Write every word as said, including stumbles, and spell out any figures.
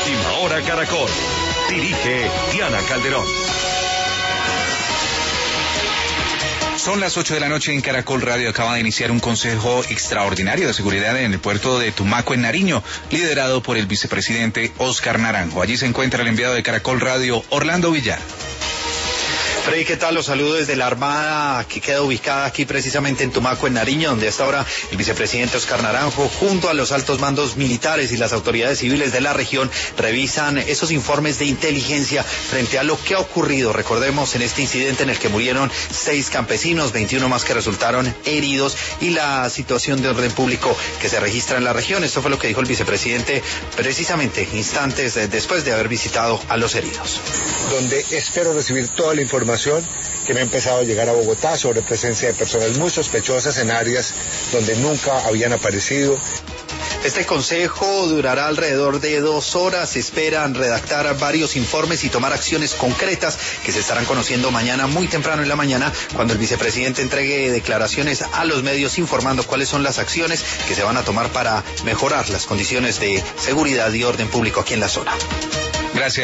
Última Hora Caracol. Dirige Diana Calderón. Son las ocho de la noche en Caracol Radio. Acaba de iniciar un consejo extraordinario de seguridad en el puerto de Tumaco, en Nariño, liderado por el vicepresidente Oscar Naranjo. Allí se encuentra el enviado de Caracol Radio, Orlando Villar. Freddy, ¿qué tal? Los saludo desde la Armada, que queda ubicada aquí precisamente en Tumaco, en Nariño, donde hasta ahora el vicepresidente Oscar Naranjo, junto a los altos mandos militares y las autoridades civiles de la región, revisan esos informes de inteligencia frente a lo que ha ocurrido. Recordemos en este incidente en el que murieron seis campesinos, veintiuno más que resultaron heridos, y la situación de orden público que se registra en la región. Esto fue lo que dijo el vicepresidente precisamente instantes después de haber visitado a los heridos. Donde espero recibir toda la información que me ha empezado a llegar a Bogotá sobre presencia de personas muy sospechosas en áreas donde nunca habían aparecido. Este consejo durará alrededor de dos horas. Se esperan redactar varios informes y tomar acciones concretas que se estarán conociendo mañana, muy temprano en la mañana, cuando el vicepresidente entregue declaraciones a los medios informando cuáles son las acciones que se van a tomar para mejorar las condiciones de seguridad y orden público aquí en la zona. Gracias.